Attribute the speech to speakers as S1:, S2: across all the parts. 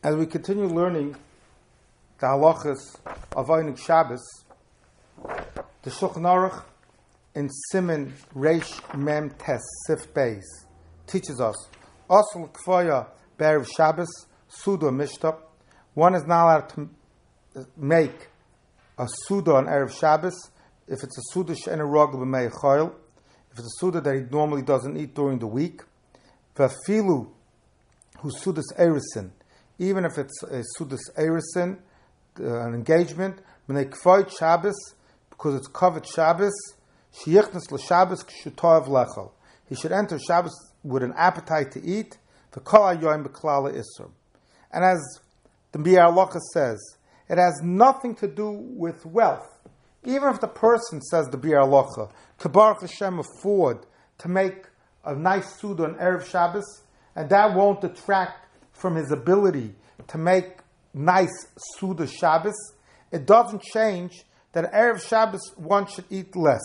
S1: As we continue learning the halachas of Einik Shabbos, the Shulchan Aruch in Siman Reish Mem Tes Sif Beis teaches us Asl Kfaya Be'erev Shabbos Suda Mishta. One is not allowed to make a Suda on Erev Shabbos if it's a Suda she'ena rogel b'mei chayil, if it's a Suda that he normally doesn't eat during the week. V'afilu hu Sudas Erisin, even if it's a Sudas Erisin, an engagement, b'nei kfayit Shabbos, because it's covered Shabbos, sheyichnas l'Shabbos k'shutav lechel. He should enter Shabbos with an appetite to eat, v'kol hayoyim b'klala isur. And as the Biur Halacha says, it has nothing to do with wealth. Even if the person, says the Biur Halacha, Baruch Hashem afford to make a nice Suda on Erev Shabbos, and that won't detract from his ability to make nice Suda Shabbos, it doesn't change that Erev Shabbos one should eat less.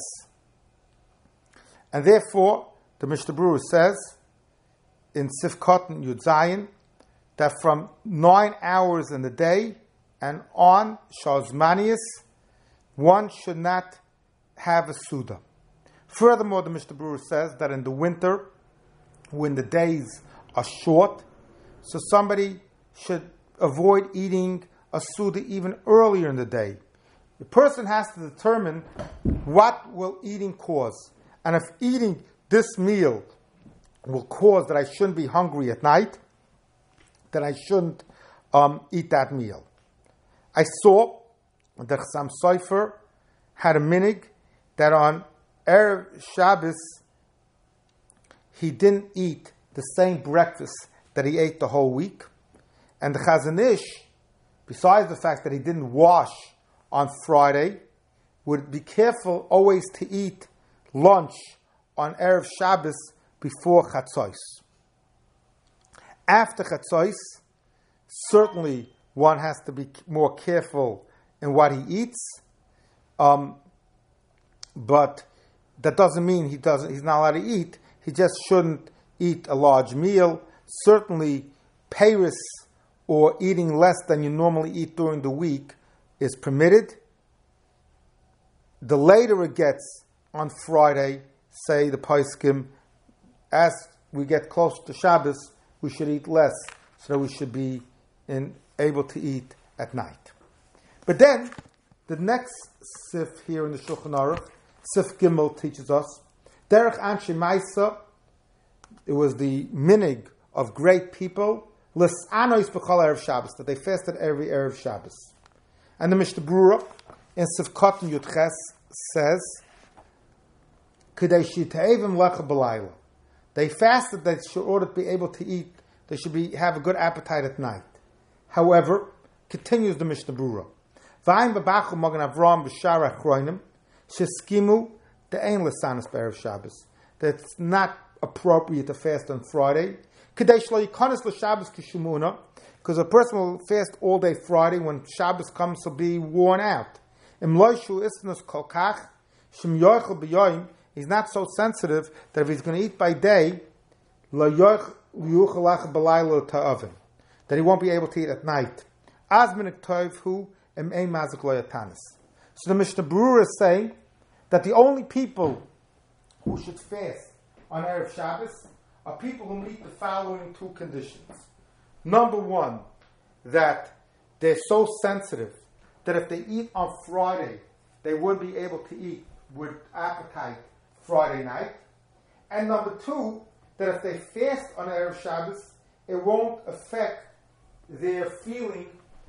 S1: And therefore, the Mishnah Berurah says in Sif Kotan Yud Zayin that from 9 hours in the day and on Shazmanius, one should not have a Suda. Furthermore, the Mishnah Berurah says that in the winter, when the days are short, so somebody should avoid eating a Suda even earlier in the day. The person has to determine what will eating cause. And if eating this meal will cause that I shouldn't be hungry at night, then I shouldn't eat that meal. I saw that Chassam Sofer had a minig that on Erev Shabbos he didn't eat the same breakfast that he ate the whole week. And the Chazon Ish, besides the fact that he didn't wash on Friday, would be careful always to eat lunch on Erev Shabbos before Chatzos. After Chatzos, certainly one has to be more careful in what he eats, but that doesn't mean he's not allowed to eat. He just shouldn't eat a large meal. Certainly, peiros or eating less than you normally eat during the week is permitted. The later it gets on Friday, say the Poskim, as we get closer to Shabbos, we should eat less, so that we should be able to eat at night. But then, the next sif here in the Shulchan Aruch, Sif Gimel, teaches us, Derech Anshe Maisa, it was the minig of great people, L's'anois b'chol Erev Shabbos, that they fasted every Erev Shabbos. And the Mishnah Berurah in Sif Kotan Yud Ches says, K'dei shita'evim lecha b'layla. They fasted that in order to be able to eat, they should have a good appetite at night. However, continues the Mishnah Berurah, V'ayim b'bachu magen Avram b'shar achroinim, sheskimu de'ein l'sanas b'erev Shabbos. That's not appropriate to fast on Friday. K'dei shlo yikonis l'Shabbos k'shumuna, because a person will fast all day Friday. When Shabbos comes, he'll be worn out. Im loishu isnus kol kach, shem yoichel b'yoyim, he's not so sensitive that if he's going to eat by day, lo yoichel yuchalach b'laylo ta'avim, that he won't be able to eat at night. Azminik toiv hu em ein mazik lo yatanis. So the Mishnah Berurah is saying that the only people who should fast on Erev Shabbos are people who meet the following two conditions. Number one, that they're so sensitive that if they eat on Friday, they would be able to eat with appetite Friday night. And number two, that if they fast on Erev Shabbos, it won't affect their feeling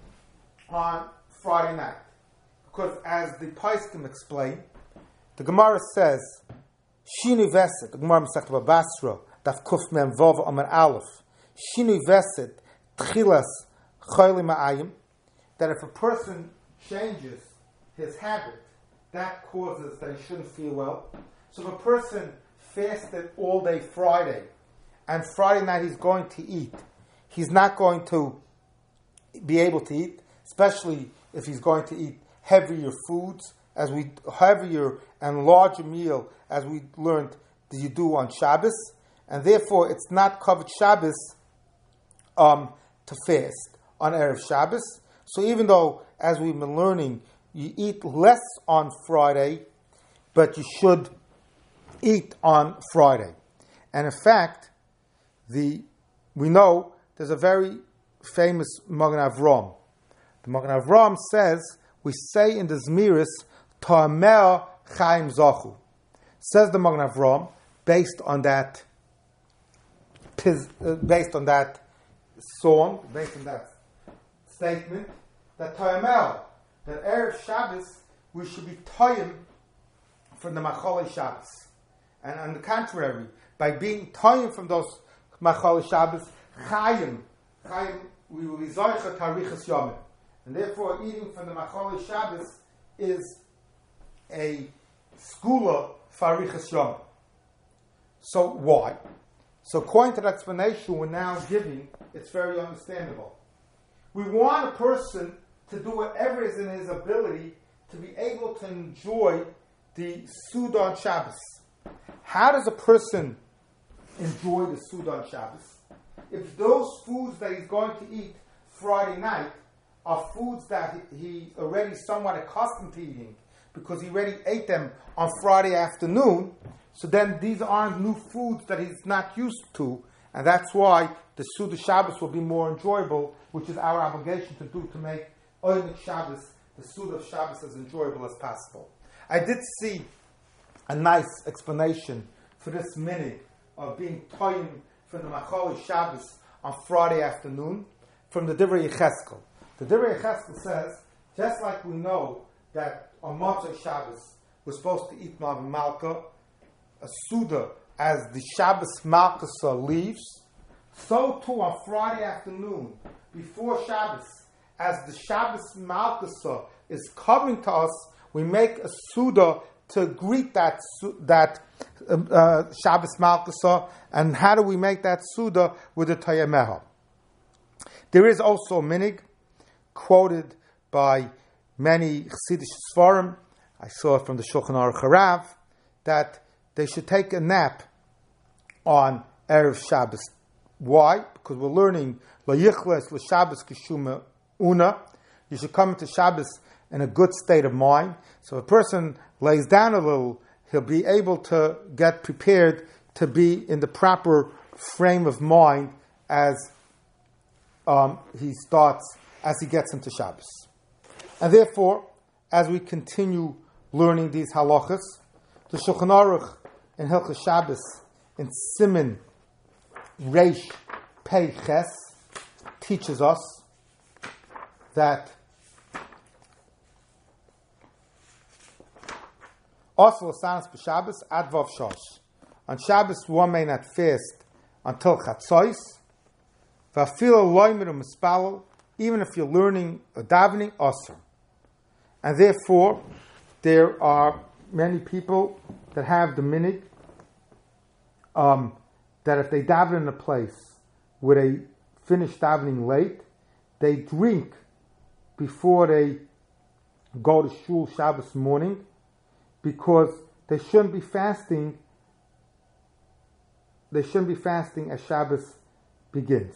S1: on Friday night. Because as the Poskim explain, the Gemara says, Shinu Veset, the Gemara Masechet Bava Basra, Daf Kuf Mem Vav Amar Aleph, Shinu Veset, Tchilas Chayli Ma'ayim, that if a person changes his habit, that causes that he shouldn't feel well. So if a person fasted all day Friday, and Friday night he's going to eat, he's not going to be able to eat, especially if he's going to eat heavier foods, heavier and larger meal, as we learned that you do on Shabbos, and therefore it's not covered Shabbos to fast. on Erev Shabbos. So even though, as we've been learning, you eat less on Friday, but you should eat on Friday. And in fact, we know there's a very famous Magen Avraham. The Magen Avraham says, we say in the Zmiris, Ta'ameh Chaim Zachu. Says the Magen Avraham, based on that song, based on that statement, that Ta'ameh, that Erev Shabbos, we should be Toyim from the Macholei Shabbos. And on the contrary, by being Toyim from those Macholei Shabbos, Chaim, we will be Zoicha Tarichas Yomim. And therefore, eating from the Macholei Shabbos is a skula for Arichas Yomim. So why? So according to the explanation we're now giving, it's very understandable. We want a person to do whatever is in his ability to be able to enjoy the Suda on Shabbos. How does a person enjoy the Suda on Shabbos? If those foods that he's going to eat Friday night are foods that he already somewhat accustomed to eating because he already ate them on Friday afternoon, so then these aren't new foods that he's not used to, and that's why the Suda Shabbos will be more enjoyable, which is our obligation to do, to make Oynik Shabbos, the Suda of Shabbos, as enjoyable as possible. I did see a nice explanation for this minute of being toyim from the Macholei Shabbos on Friday afternoon from the Divrei Yecheskel. The Divrei Yecheskel says, just like we know that on Motzei Shabbos we're supposed to eat Malka, a Suda, as the Shabbos Malkasa leaves, so too on Friday afternoon, before Shabbos, as the Shabbos Malkasa is coming to us, we make a Suda to greet that Shabbos Malkasa. And how do we make that Suda? With the Tayameha. There is also a minig quoted by many Chassidish Sfarim, I saw it from the Shulchan Aruch Harav, that they should take a nap on Erev Shabbos. Why? Because we're learning Lo Yichles L'Shabbos Kishuma Una. You should come into Shabbos in a good state of mind. So if a person lays down a little, he'll be able to get prepared to be in the proper frame of mind as he gets into Shabbos. And therefore, as we continue learning these halachas, the Shulchan Aruch in Hilchos Shabbos in Siman Reish Pei Ches teaches us that also Sanas b'Shabbos ad Vav Shosh. On Shabbos, one may not fast until Chatzos. V'afilo loymiru mispalel, even if you're learning a davening, osir. And therefore, there are many people that have the minig that if they daven in a place where they finish davening late, they drink before they go to shul Shabbos morning, because they shouldn't be fasting. They shouldn't be fasting as Shabbos begins.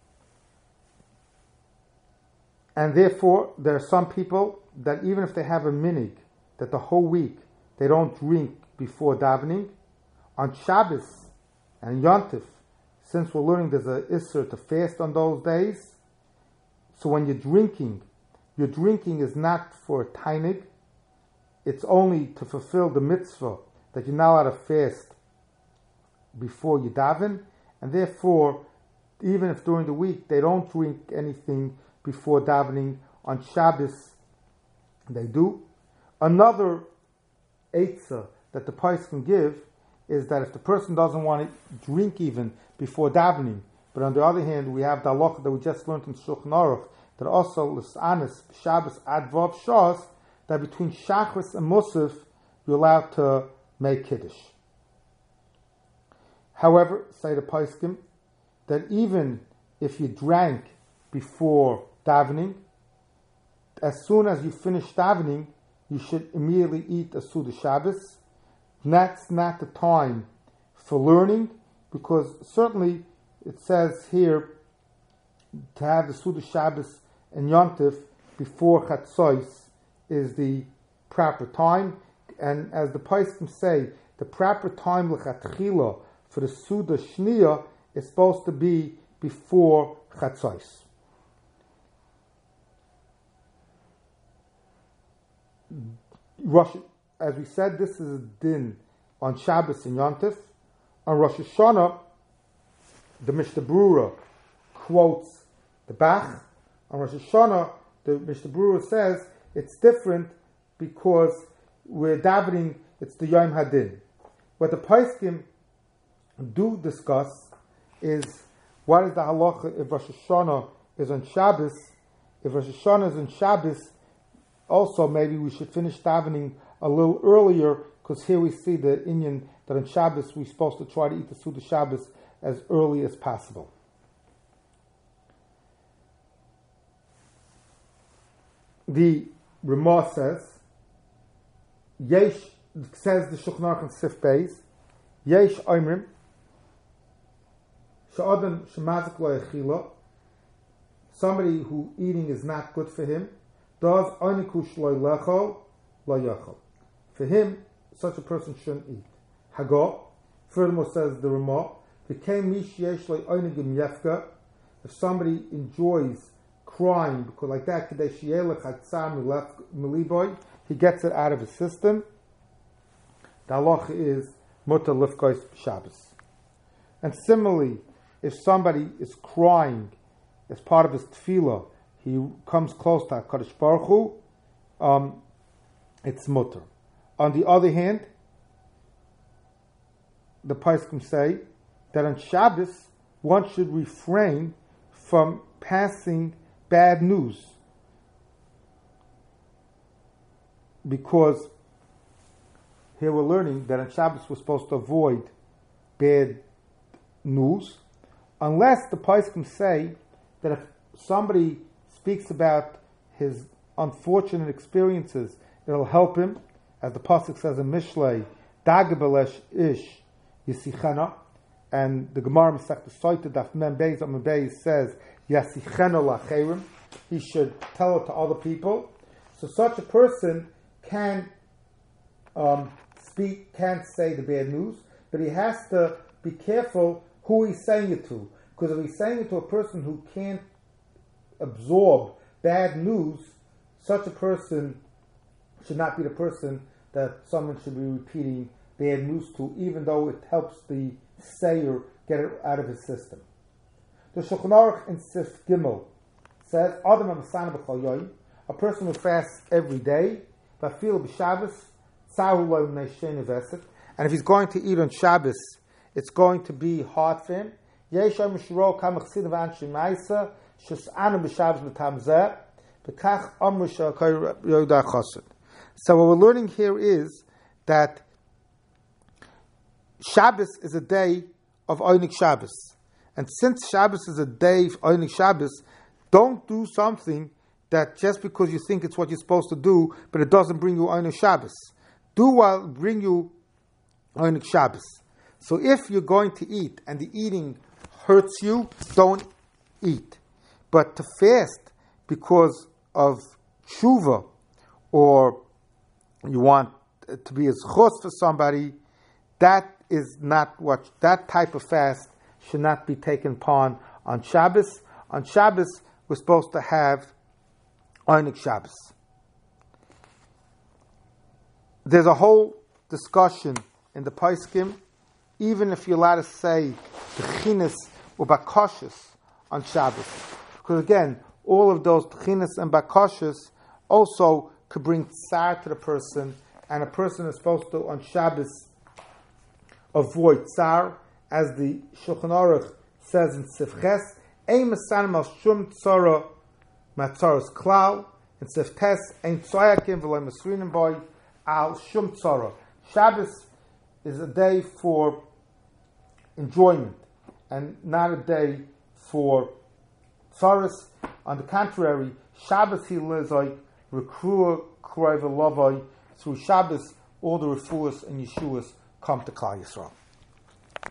S1: And therefore, there are some people that even if they have a minig, that the whole week they don't drink before davening, on Shabbos and Yontif, since we're learning there's an Isser to fast on those days, so when you're drinking is not for a tainig, it's only to fulfill the mitzvah that you're not allowed to fast before you daven, and therefore, even if during the week they don't drink anything before davening, on Shabbos they do. Another eitzah that the Pais can give is that if the person doesn't want to drink even before davening, but on the other hand we have the halacha that we just learned in Shulchan Aruch, that also l'sanis Shabbos ad Vav Shas, that between Shachris and Musaf you're allowed to make Kiddush. However, say the Paiskim, that even if you drank before davening, as soon as you finish davening, you should immediately eat a Suda Shabbos. That's not the time for learning, because certainly it says here to have the Suda Shabbos and Yontif before Chatzos is the proper time. And as the Poskim say, the proper time l'chatchila for the Suda Shniya is supposed to be before Chatzos. As we said, this is a din on Shabbos and Yontif. On Rosh Hashanah, the Mishnah Berurah quotes the Bach. On Rosh Hashanah, the Mishnah Berurah says it's different because we're davening, it's the Yom Hadin. What the Poskim do discuss is what is the halacha if Rosh Hashanah is on Shabbos. If Rosh Hashanah is on Shabbos, also maybe we should finish davening a little earlier, because here we see the inyan that on Shabbos we're supposed to try to eat the Suda Shabbos as early as possible. The Ramah says, Yesh, says the Shulchan Aruch in Sif Beis, Yesh Oimrim, Sha'adam Shemazik Lo Yechila, somebody who eating is not good for him, does Oinikush Lo Lechol, Lo Yechol. For him, such a person shouldn't eat. Hagah, furthermore says the Ramah, if somebody enjoys crying, because like that, he gets it out of his system, the halacha is mutar lifkos Shabbos. And similarly, if somebody is crying as part of his tefillah, he comes close to HaKadosh Baruch Hu, it's mutar. On the other hand, the Poskim say that on Shabbos one should refrain from passing bad news, because here we're learning that on Shabbos we're supposed to avoid bad news, unless the Poskim say that if somebody speaks about his unfortunate experiences, it'll help him, as the pasuk says in Mishlei, Dagabelesh ish Yisichana, and the Gemara Masechta Soita Daf Mem Beis Amud Beis says Yasichana lacherim. He should tell it to other people. So such a person can can't say the bad news, but he has to be careful who he's saying it to, because if he's saying it to a person who can't absorb bad news, such a person should not be the person that someone should be repeating bad news to, even though it helps the sayer get it out of his system. The Shulchan Aruch in Sif Gimel says, Adam HaMasana B'chol Yoyim, a person who fasts every day, V'afil b'Shabbos, Tzahu Lo Mnei Shein V'Eset, and if he's going to eat on Shabbos, it's going to be hard for him. Yesh Yom Shiro Kam Chsidim V'Anshim Ma'isa, Shes'anu B'Shabbos B'Tam Zeh, B'kach Amru Sh'Akay Yoda Chosed. So what we're learning here is that Shabbos is a day of Oynik Shabbos. And since Shabbos is a day of Oynik Shabbos, don't do something that just because you think it's what you're supposed to do, but it doesn't bring you Oynik Shabbos. Do what bring you Oynik Shabbos. So if you're going to eat and the eating hurts you, don't eat. But to fast because of tshuva, or you want to be as chos for somebody, that is not what, that type of fast should not be taken upon on Shabbos. On Shabbos, we're supposed to have Oynik Shabbos. There's a whole discussion in the Poskim, even if you're allowed to say Tchinas or Bakoshes on Shabbos. Because again, all of those Tchinas and Bakoshes also could bring tsar to the person, and a person is supposed to, on Shabbos, avoid tsar, as the Shulchan Aruch says in Sifches, Ein Masanim al Shum Tzara Matzaros Klal, in Siftes, Ein Tzoyakim V'loi Masrinim Boy al Shum Tzara. Shabbos is a day for enjoyment, and not a day for tzaras. On the contrary, Shabbos he lives like Rekrua Kroiva Lavai. Through Shabbos, all the refuahs and Yeshuas come to Klal Yisrael.